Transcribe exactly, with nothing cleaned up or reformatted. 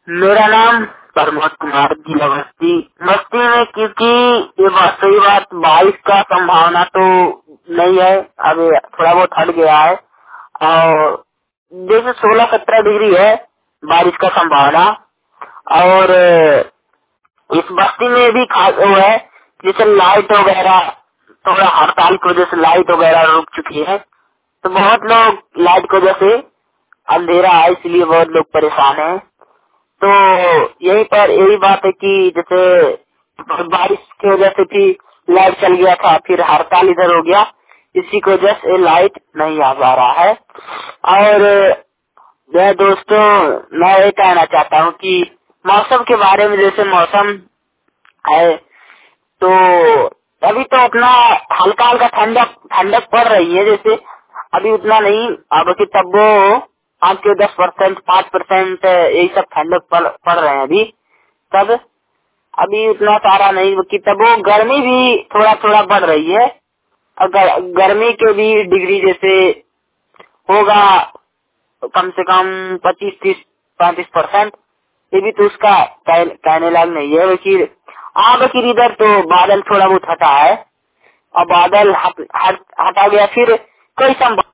मेरा नाम प्रमोद कुमार जिला बस्ती बस्ती में, क्योंकि ये बात सही बात बारिश का संभावना तो नहीं है। अभी थोड़ा बहुत हट गया है और जैसे सोलह सत्रह डिग्री है बारिश का संभावना। और इस बस्ती में भी खास वो है, जैसे लाइट वगैरह थोड़ा हड़ताल की वजह से लाइट वगैरह रुक चुकी है, तो बहुत लोग लाइट की वजह से अंधेरा है, इसलिए बहुत लोग परेशान हैं। तो यही पर यही बात है कि जैसे बारिश की वजह से भी लाइट चल गया था, फिर हड़ताल इधर हो गया, इसी की वजह से लाइट नहीं आ पा रहा है। और मैं दोस्तों मैं ये कहना चाहता हूँ कि मौसम के बारे में, जैसे मौसम है तो अभी तो अपना हल्का हल्का ठंडक ठंडक पड़ रही है, जैसे अभी उतना नहीं, अब कि तब वो पाँच के दस परसेंट पाँच परसेंट यही सब ठंडक पड़ पड़ रहे हैं अभी। तब अभी उतना सारा नहीं कि तब वो गर्मी भी थोड़ा थोड़ा बढ़ रही है। अगर गर्मी के भी डिग्री जैसे होगा कम से कम पच्चीस तीस पैंतीस परसेंट, ये भी तो उसका कह- कहने लायक नहीं है। वकील हाँ वकील इधर तो बादल थोड़ा बहुत हटा है और बादल हट, हट, हटा गया, फिर कोई संभावना